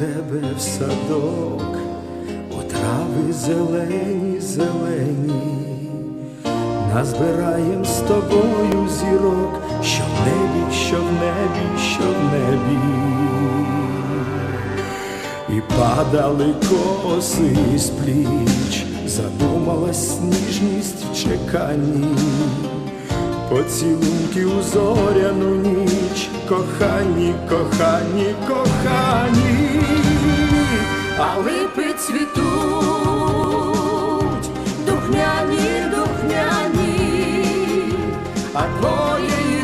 тебе в садок, у трави зелені, зелені, назбираєм з тобою зірок, що в небі, що в небі, що в небі. І падали коси з пліч, задумалась ніжність в чеканні, поцілунки у зоряну ніч, кохані, кохані, кохані. А липи цвітуть, духмяні, духмяні, а двоє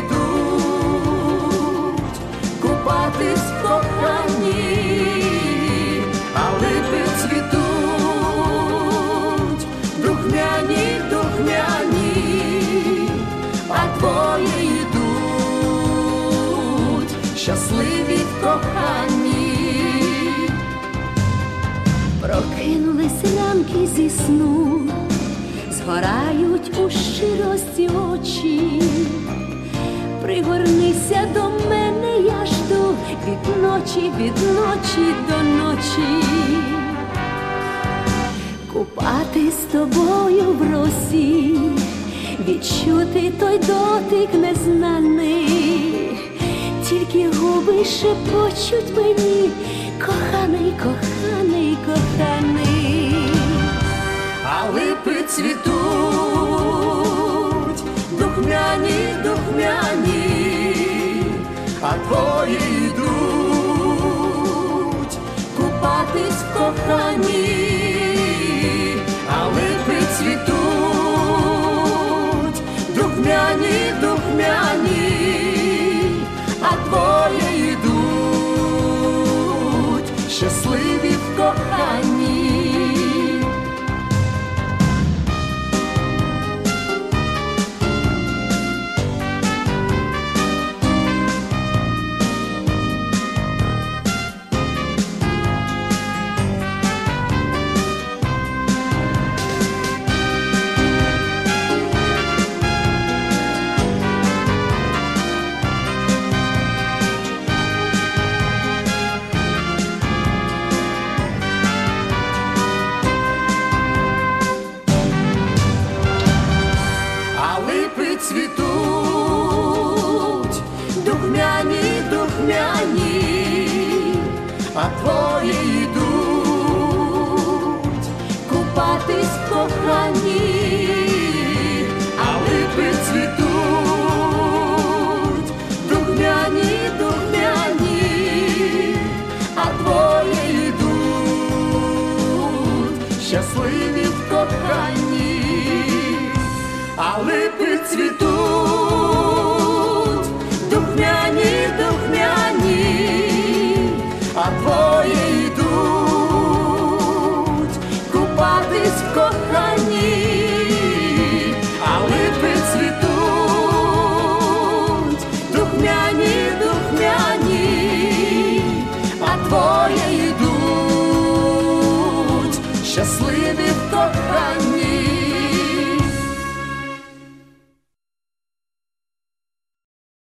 йдуть купатись в коханні. А липи цвітуть, духмяні, духмяні, а двоє йдуть щасливі в коханні. Прокинулись лямки зі сну, згорають у щирості очі. Пригорнися до мене, я жду від ночі до ночі. Купати з тобою в росі, відчути той дотик незнаний. Тільки губи шепочуть мені, коханий, коханий, коханий. А липи цвітуть, духмяні, духмяні, а двоє йдуть купатись в коханні. А липи цвітуть, духмяні, духмяні, а двоє йдуть щасливі в коханні. Цвітуть, духмяні, духмяні, а двоє йдуть купатись в коханні. А липи цвітуть, духмяні, духмяні, а двоє йдуть щасливі в коханні. А липи цвітуть, духмяні, духмяні, а двоє йдуть купатись в коханні. А липи цвітуть, духмяні, духмяні, а двоє